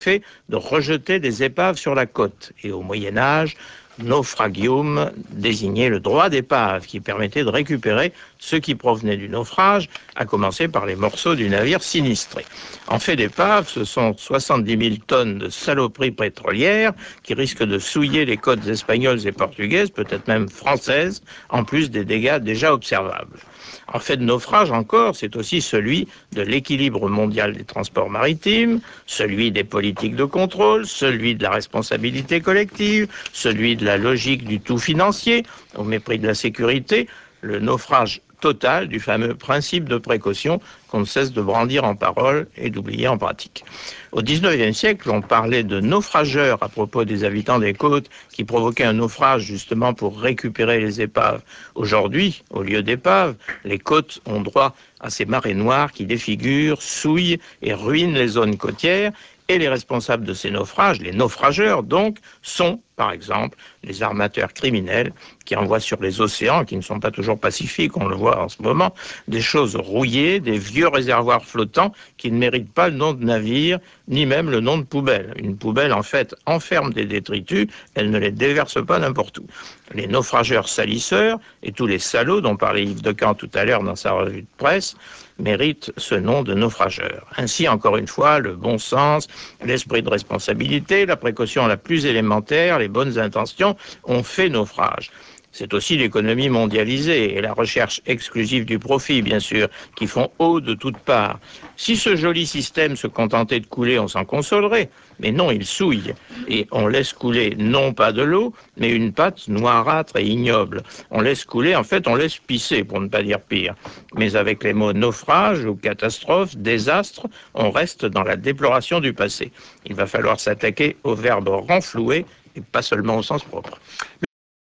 fait de rejeter des épaves sur la côte. Et au Moyen-Âge, naufragium désignait le droit d'épave qui permettait de récupérer ce qui provenait du naufrage, à commencer par les morceaux du navire sinistré. En fait d'épave, ce sont 70 000 tonnes de saloperies pétrolières qui risquent de souiller les côtes espagnoles et portugaises, peut-être même françaises, en plus des dégâts déjà observables. En fait de naufrage encore, c'est aussi celui de l'équilibre mondial des transports maritimes, celui des politiques de contrôle, celui de la responsabilité collective, celui de la logique du tout financier, au mépris de la sécurité, le naufrage total du fameux principe de précaution qu'on ne cesse de brandir en parole et d'oublier en pratique. Au XIXe siècle, on parlait de naufrageurs à propos des habitants des côtes qui provoquaient un naufrage justement pour récupérer les épaves. Aujourd'hui, au lieu d'épaves, les côtes ont droit à ces marées noires qui défigurent, souillent et ruinent les zones côtières. Et les responsables de ces naufrages, les naufrageurs donc, sont par exemple les armateurs criminels qui envoient sur les océans, qui ne sont pas toujours pacifiques, on le voit en ce moment, des choses rouillées, des vieux réservoirs flottants qui ne méritent pas le nom de navire, ni même le nom de poubelle. Une poubelle, en fait, enferme des détritus, elle ne les déverse pas n'importe où. Les naufrageurs salisseurs et tous les salauds dont parlait Yves Decamp tout à l'heure dans sa revue de presse méritent ce nom de naufrageurs. Ainsi, encore une fois, le bon sens, l'esprit de responsabilité, la précaution la plus élémentaire, les bonnes intentions ont fait naufrage. C'est aussi l'économie mondialisée et la recherche exclusive du profit, bien sûr, qui font eau de toutes parts. Si ce joli système se contentait de couler, on s'en consolerait. Mais non, il souille. Et on laisse couler non pas de l'eau, mais une pâte noirâtre et ignoble. On laisse couler, en fait, on laisse pisser, pour ne pas dire pire. Mais avec les mots naufrage ou catastrophe, désastre, on reste dans la déploration du passé. Il va falloir s'attaquer au verbe renflouer et pas seulement au sens propre.